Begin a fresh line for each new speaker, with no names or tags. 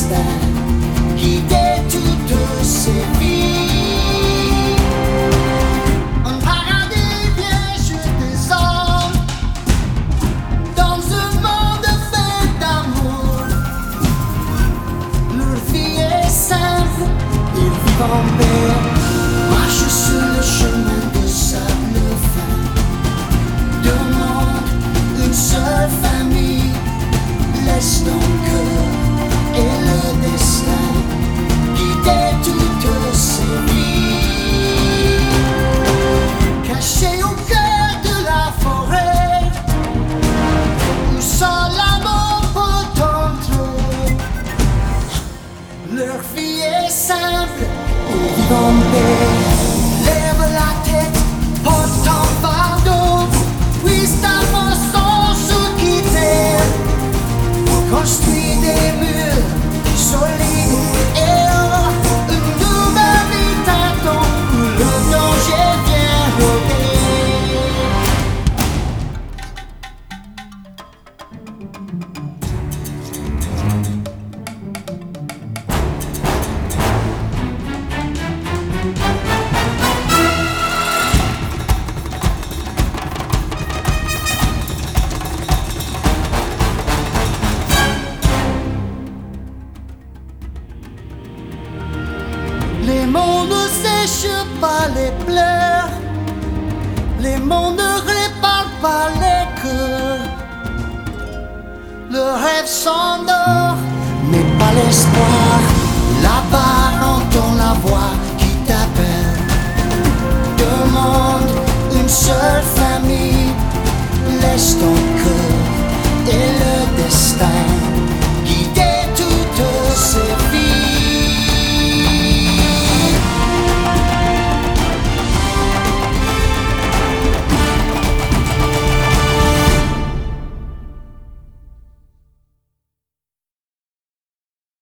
destin qui guette toutes ces vies. Un paradis vierge des hommes dans un monde fait d'amour. Leur vie est simple, ils vivent en paix, marchent sur le chemin de sable fin. Deux mondes, une seule famille, laisse ton cœur et le destin guider toutes ces vies. Cachés au cœur de la forêt, où seul l'amour peut entrer. Leur vie est simple, ils vivent en paix. Lève la tête, porte ton fardeau, puise ta façon se quitter. Construis des murs solides et une nouvelle vie t'attend où le danger vient rôder. Les mots ne sèchent pas les pleurs, les mots ne réparent pas les cœurs. Le rêve s'endort, mais pas l'espoir. Là-bas, entend la voix qui t'appelle. Deux mondes, une seule famille, laisse ton